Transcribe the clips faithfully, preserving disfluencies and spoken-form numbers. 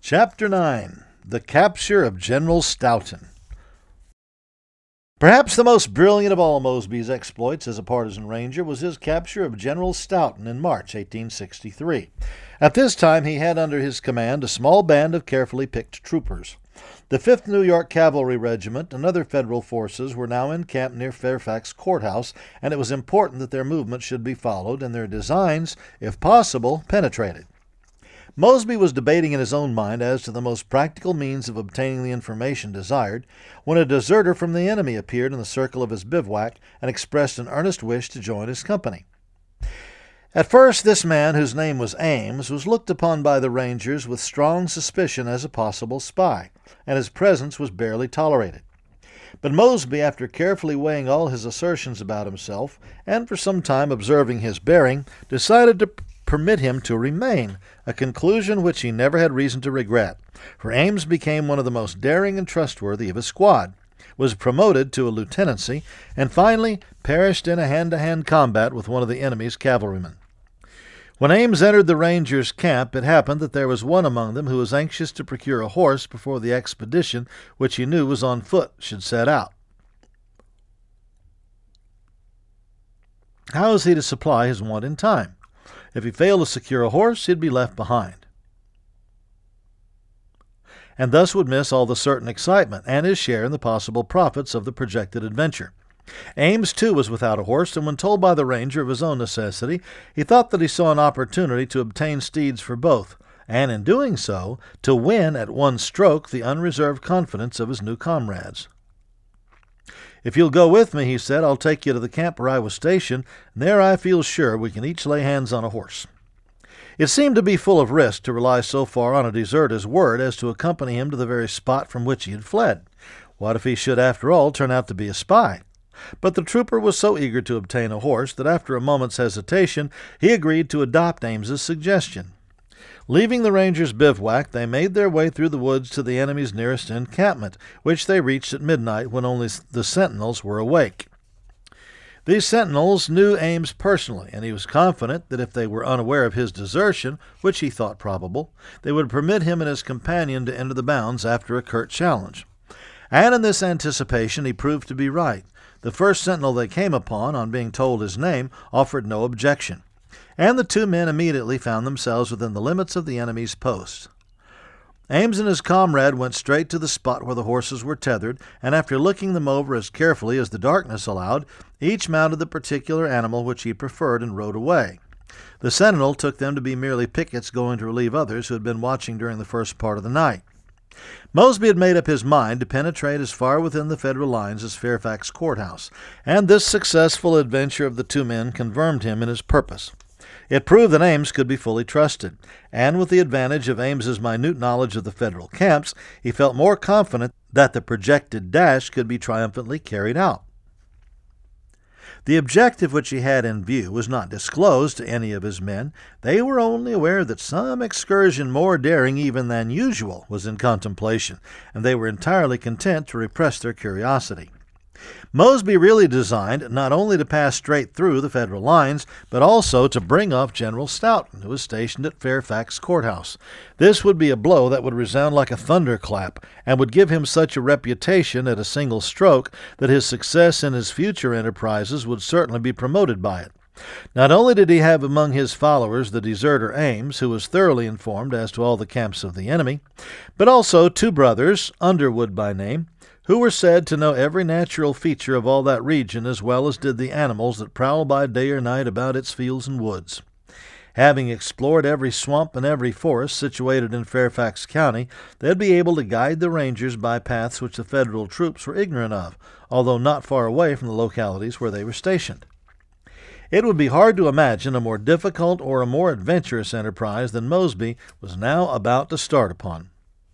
Chapter nine. The Capture of General Stoughton. Perhaps the most brilliant of all Mosby's exploits as a partisan ranger was his capture of General Stoughton in March eighteen sixty-three. At this time he had under his command a small band of carefully picked troopers. The fifth New York Cavalry Regiment and other federal forces were now encamped near Fairfax Courthouse, and it was important that their movements should be followed and their designs, if possible, penetrated. Mosby was debating in his own mind as to the most practical means of obtaining the information desired when a deserter from the enemy appeared in the circle of his bivouac and expressed an earnest wish to join his company. At first, this man, whose name was Ames, was looked upon by the Rangers with strong suspicion as a possible spy, and his presence was barely tolerated. But Mosby, after carefully weighing all his assertions about himself, and for some time observing his bearing, decided to permit him to remain, a conclusion which he never had reason to regret, for Ames became one of the most daring and trustworthy of his squad, was promoted to a lieutenancy, and finally perished in a hand-to-hand combat with one of the enemy's cavalrymen. When Ames entered the Rangers' camp, it happened that there was one among them who was anxious to procure a horse before the expedition, which he knew was on foot, should set out. How was he to supply his want in time? If he failed to secure a horse, he'd be left behind, and thus would miss all the certain excitement and his share in the possible profits of the projected adventure. Ames, too, was without a horse, and when told by the ranger of his own necessity, he thought that he saw an opportunity to obtain steeds for both, and in doing so, to win at one stroke the unreserved confidence of his new comrades. "If you'll go with me," he said, "I'll take you to the camp where I was stationed, and there I feel sure we can each lay hands on a horse." It seemed to be full of risk to rely so far on a deserter's word as to accompany him to the very spot from which he had fled. What if he should, after all, turn out to be a spy? But the trooper was so eager to obtain a horse that after a moment's hesitation he agreed to adopt Ames's suggestion. Leaving the Rangers' bivouac, they made their way through the woods to the enemy's nearest encampment, which they reached at midnight when only the sentinels were awake. These sentinels knew Ames personally, and he was confident that if they were unaware of his desertion, which he thought probable, they would permit him and his companion to enter the bounds after a curt challenge. And in this anticipation he proved to be right. The first sentinel they came upon, on being told his name, offered no objection, and the two men immediately found themselves within the limits of the enemy's post. Ames and his comrade went straight to the spot where the horses were tethered, and after looking them over as carefully as the darkness allowed, each mounted the particular animal which he preferred and rode away. The sentinel took them to be merely pickets going to relieve others who had been watching during the first part of the night. Mosby had made up his mind to penetrate as far within the Federal lines as Fairfax Courthouse, and this successful adventure of the two men confirmed him in his purpose. It proved that Ames could be fully trusted, and with the advantage of Ames's minute knowledge of the Federal camps, he felt more confident that the projected dash could be triumphantly carried out. The objective which he had in view was not disclosed to any of his men. They were only aware that some excursion more daring even than usual was in contemplation, and they were entirely content to repress their curiosity. Mosby really designed not only to pass straight through the Federal lines, but also to bring off General Stoughton, who was stationed at Fairfax Courthouse. This would be a blow that would resound like a thunderclap, and would give him such a reputation at a single stroke that his success in his future enterprises would certainly be promoted by it. Not only did he have among his followers the deserter Ames, who was thoroughly informed as to all the camps of the enemy, but also two brothers, Underwood by name, who were said to know every natural feature of all that region as well as did the animals that prowl by day or night about its fields and woods. Having explored every swamp and every forest situated in Fairfax County, they'd be able to guide the Rangers by paths which the Federal troops were ignorant of, although not far away from the localities where they were stationed. It would be hard to imagine a more difficult or a more adventurous enterprise than Mosby was now about to start upon.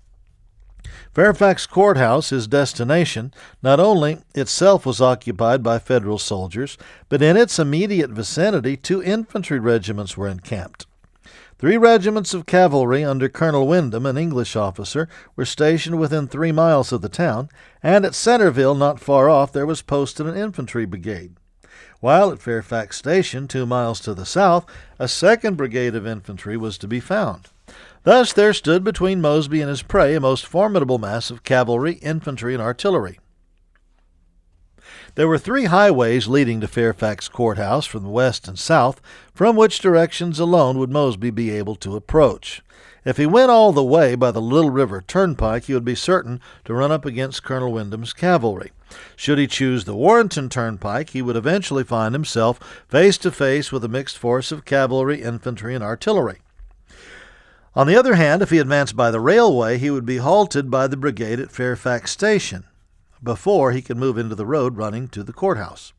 Fairfax Courthouse, his destination, not only itself was occupied by Federal soldiers, but in its immediate vicinity two infantry regiments were encamped. Three regiments of cavalry under Colonel Wyndham, an English officer, were stationed within three miles of the town, and at Centerville, not far off, there was posted an infantry brigade. While at Fairfax Station, two miles to the south, a second brigade of infantry was to be found. Thus there stood between Mosby and his prey a most formidable mass of cavalry, infantry, and artillery. There were three highways leading to Fairfax Courthouse from the west and south, from which directions alone would Mosby be able to approach. If he went all the way by the Little River Turnpike, he would be certain to run up against Colonel Wyndham's cavalry. Should he choose the Warrenton Turnpike, he would eventually find himself face to face with a mixed force of cavalry, infantry, and artillery. On the other hand, if he advanced by the railway, he would be halted by the brigade at Fairfax Station before he could move into the road running to the courthouse.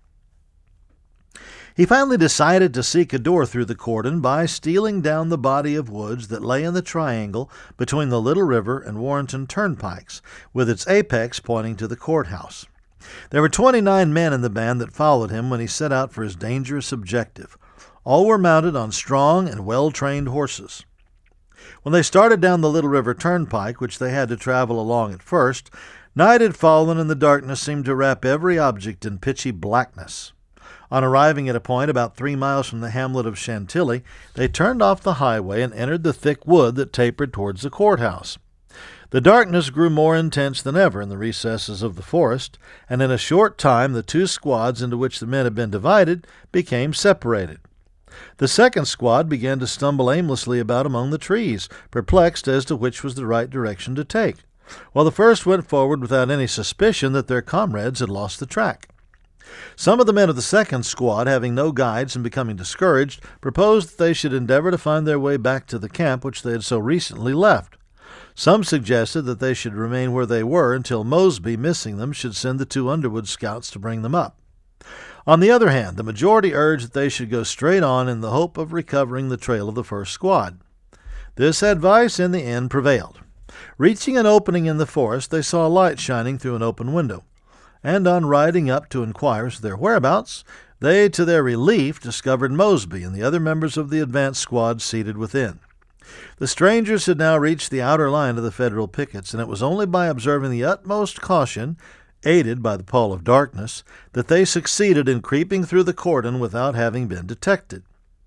He finally decided to seek a door through the cordon by stealing down the body of woods that lay in the triangle between the Little River and Warrenton turnpikes, with its apex pointing to the courthouse. There were twenty-nine men in the band that followed him when he set out for his dangerous objective. All were mounted on strong and well-trained horses. When they started down the Little River Turnpike, which they had to travel along at first, night had fallen and the darkness seemed to wrap every object in pitchy blackness. On arriving at a point about three miles from the hamlet of Chantilly, they turned off the highway and entered the thick wood that tapered towards the courthouse. The darkness grew more intense than ever in the recesses of the forest, and in a short time the two squads into which the men had been divided became separated. The second squad began to stumble aimlessly about among the trees, perplexed as to which was the right direction to take, while the first went forward without any suspicion that their comrades had lost the track. Some of the men of the second squad, having no guides and becoming discouraged, proposed that they should endeavor to find their way back to the camp which they had so recently left. Some suggested that they should remain where they were until Mosby, missing them, should send the two Underwood scouts to bring them up. On the other hand, the majority urged that they should go straight on in the hope of recovering the trail of the first squad. This advice in the end prevailed. Reaching an opening in the forest, they saw a light shining through an open window, and on riding up to inquire as to their whereabouts, they, to their relief, discovered Mosby and the other members of the advance squad seated within. The strangers had now reached the outer line of the Federal pickets, and it was only by observing the utmost caution, aided by the pall of darkness, that they succeeded in creeping through the cordon without having been detected.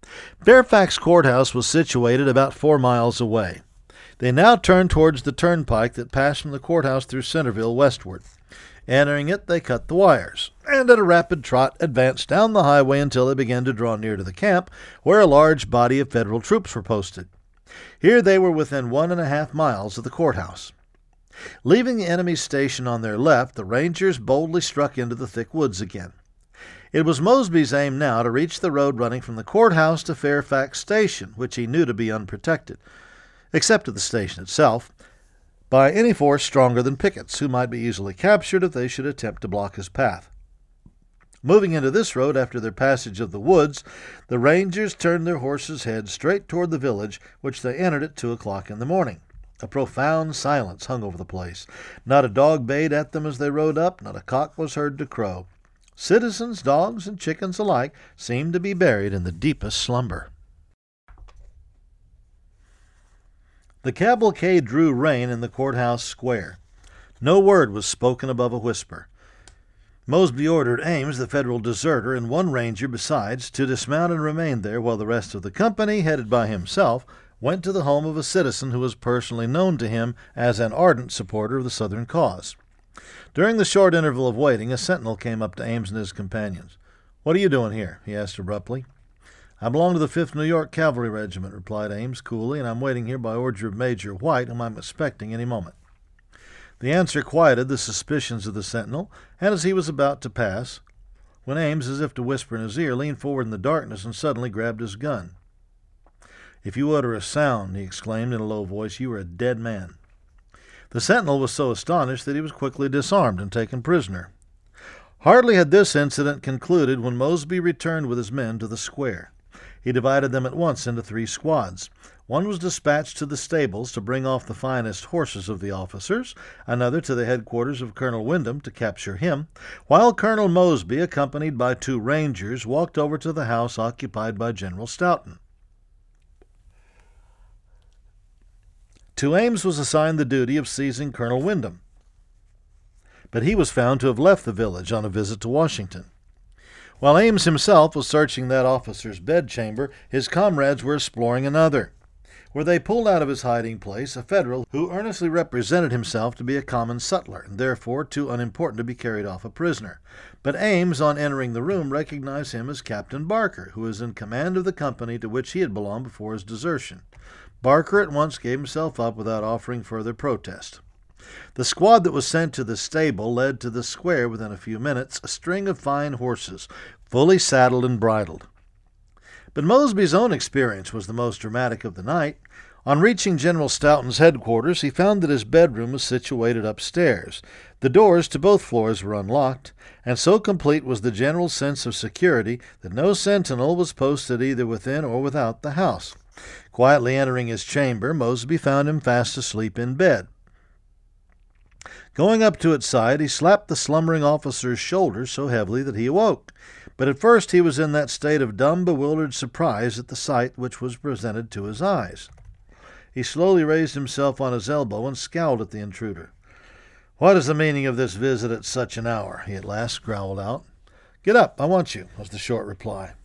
Fairfax Courthouse was situated about four miles away. They now turned towards the turnpike that passed from the courthouse through Centerville westward. Entering it, they cut the wires, and at a rapid trot advanced down the highway until they began to draw near to the camp, where a large body of Federal troops were posted. Here they were within one and a half miles of the courthouse. Leaving the enemy's station on their left, the Rangers boldly struck into the thick woods again. It was Mosby's aim now to reach the road running from the courthouse to Fairfax Station, which he knew to be unprotected, except at the station itself, by any force stronger than pickets, who might be easily captured if they should attempt to block his path. Moving into this road after their passage of the woods, the Rangers turned their horses' heads straight toward the village, which they entered at two o'clock in the morning. A profound silence hung over the place. Not a dog bayed at them as they rode up, not a cock was heard to crow. Citizens, dogs, and chickens alike seemed to be buried in the deepest slumber. The cavalcade drew rein in the courthouse square. No word was spoken above a whisper. Mosby ordered Ames, the Federal deserter, and one ranger besides, to dismount and remain there while the rest of the company, headed by himself, went to the home of a citizen who was personally known to him as an ardent supporter of the Southern cause. During the short interval of waiting, a sentinel came up to Ames and his companions. "What are you doing here?" he asked abruptly. "I belong to the fifth New York Cavalry Regiment," replied Ames coolly, "and I'm waiting here by order of Major White, whom I'm expecting any moment." The answer quieted the suspicions of the sentinel, and as he was about to pass, when Ames, as if to whisper in his ear, leaned forward in the darkness and suddenly grabbed his gun. "If you utter a sound," he exclaimed in a low voice, "you are a dead man." The sentinel was so astonished that he was quickly disarmed and taken prisoner. Hardly had this incident concluded when Mosby returned with his men to the square. He divided them at once into three squads. One was dispatched to the stables to bring off the finest horses of the officers, another to the headquarters of Colonel Wyndham to capture him, while Colonel Mosby, accompanied by two rangers, walked over to the house occupied by General Stoughton. To Ames was assigned the duty of seizing Colonel Wyndham, but he was found to have left the village on a visit to Washington. While Ames himself was searching that officer's bedchamber, his comrades were exploring another. where they pulled out of his hiding place a Federal who earnestly represented himself to be a common sutler, and therefore too unimportant to be carried off a prisoner. But Ames, on entering the room, recognized him as Captain Barker, who was in command of the company to which he had belonged before his desertion. Barker at once gave himself up without offering further protest. The squad that was sent to the stable led to the square within a few minutes a string of fine horses, fully saddled and bridled. But Mosby's own experience was the most dramatic of the night. On reaching General Stoughton's headquarters, he found that his bedroom was situated upstairs. The doors to both floors were unlocked, and so complete was the general sense of security that no sentinel was posted either within or without the house. Quietly entering his chamber, Mosby found him fast asleep in bed. Going up to its side, he slapped the slumbering officer's shoulder so heavily that he awoke. But at first he was in that state of dumb, bewildered surprise at the sight which was presented to his eyes. He slowly raised himself on his elbow and scowled at the intruder. "What is the meaning of this visit at such an hour?" he at last growled out. "Get up, I want you," was the short reply.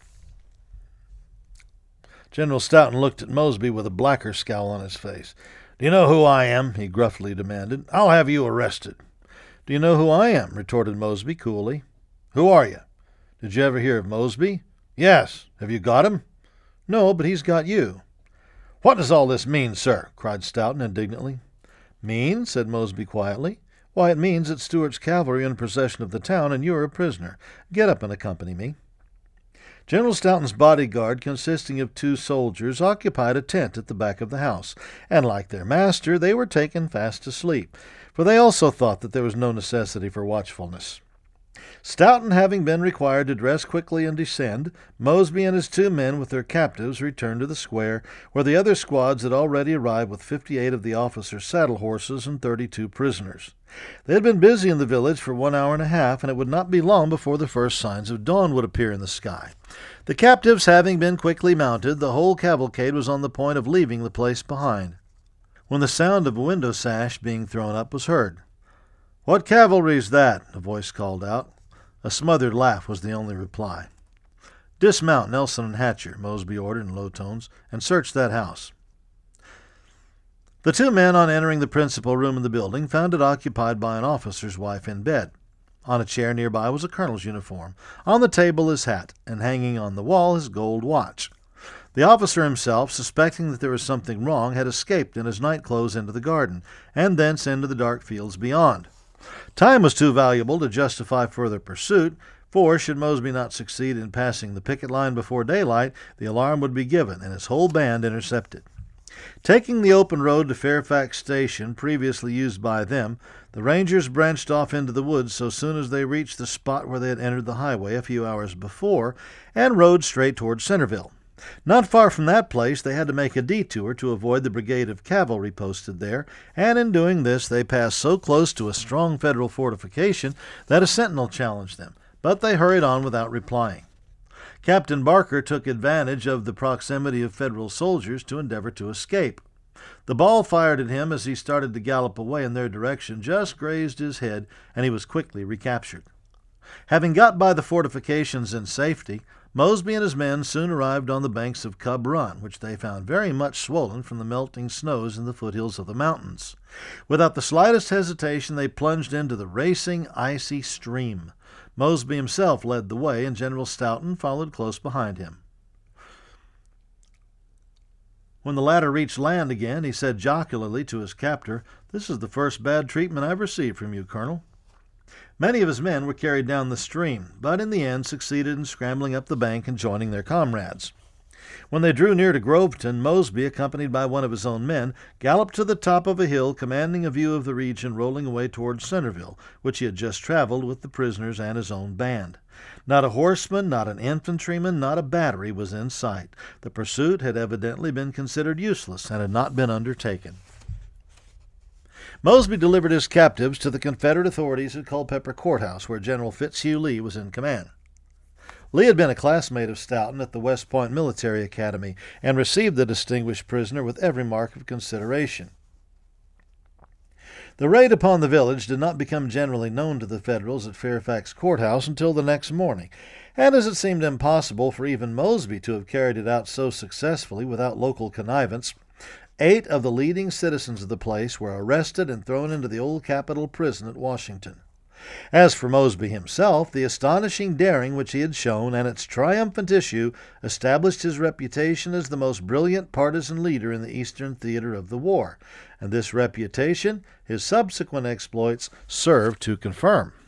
General Stoughton looked at Mosby with a blacker scowl on his face. "Do you know who I am?" he gruffly demanded. "I'll have you arrested." "Do you know who I am?" retorted Mosby coolly. "Who are you?" "Did you ever hear of Mosby?" "Yes. Have you got him?" "No, but he's got you." "What does all this mean, sir?" cried Stoughton indignantly. "Mean?" said Mosby quietly. "Why, it means that Stuart's cavalry are in possession of the town, and you are a prisoner. Get up and accompany me." General Stoughton's bodyguard, consisting of two soldiers, occupied a tent at the back of the house, and like their master, they were taken fast asleep, for they also thought that there was no necessity for watchfulness. Stoughton having been required to dress quickly and descend, Mosby and his two men with their captives returned to the square, where the other squads had already arrived with fifty-eight of the officers' saddle horses and thirty-two prisoners. They had been busy in the village for one hour and a half, and it would not be long before the first signs of dawn would appear in the sky. The captives having been quickly mounted, the whole cavalcade was on the point of leaving the place behind, when the sound of a window sash being thrown up was heard. "What cavalry's that?" a voice called out. A smothered laugh was the only reply. "Dismount Nelson and Hatcher," Mosby ordered in low tones, "and search that house." The two men, on entering the principal room in the building, found it occupied by an officer's wife in bed. On a chair nearby was a colonel's uniform, on the table his hat, and hanging on the wall his gold watch. The officer himself, suspecting that there was something wrong, had escaped in his nightclothes into the garden, and thence into the dark fields beyond. Time was too valuable to justify further pursuit, for should Mosby not succeed in passing the picket line before daylight, the alarm would be given and his whole band intercepted. Taking the open road to Fairfax Station, previously used by them, the Rangers branched off into the woods so soon as they reached the spot where they had entered the highway a few hours before, and rode straight toward Centerville. Not far from that place they had to make a detour to avoid the brigade of cavalry posted there, and in doing this they passed so close to a strong Federal fortification that a sentinel challenged them, but they hurried on without replying. Captain Barker took advantage of the proximity of Federal soldiers to endeavor to escape. The ball fired at him as he started to gallop away in their direction just grazed his head, and he was quickly recaptured. Having got by the fortifications in safety, Mosby and his men soon arrived on the banks of Cub Run, which they found very much swollen from the melting snows in the foothills of the mountains. Without the slightest hesitation they plunged into the racing, icy stream. Mosby himself led the way, and General Stoughton followed close behind him. When the latter reached land again, he said jocularly to his captor, "This is the first bad treatment I've received from you, Colonel." Many of his men were carried down the stream, but in the end succeeded in scrambling up the bank and joining their comrades. When they drew near to Groveton, Mosby, accompanied by one of his own men, galloped to the top of a hill commanding a view of the region rolling away towards Centerville, which he had just traveled with the prisoners and his own band. Not a horseman, not an infantryman, not a battery was in sight. The pursuit had evidently been considered useless and had not been undertaken. Mosby delivered his captives to the Confederate authorities at Culpeper Courthouse, where General Fitzhugh Lee was in command. Lee had been a classmate of Stoughton at the West Point Military Academy and received the distinguished prisoner with every mark of consideration. The raid upon the village did not become generally known to the Federals at Fairfax Courthouse until the next morning, and as it seemed impossible for even Mosby to have carried it out so successfully without local connivance, Eight of the leading citizens of the place were arrested and thrown into the old Capitol prison at Washington. As for Mosby himself, the astonishing daring which he had shown and its triumphant issue established his reputation as the most brilliant partisan leader in the Eastern theater of the war, and this reputation his subsequent exploits served to confirm.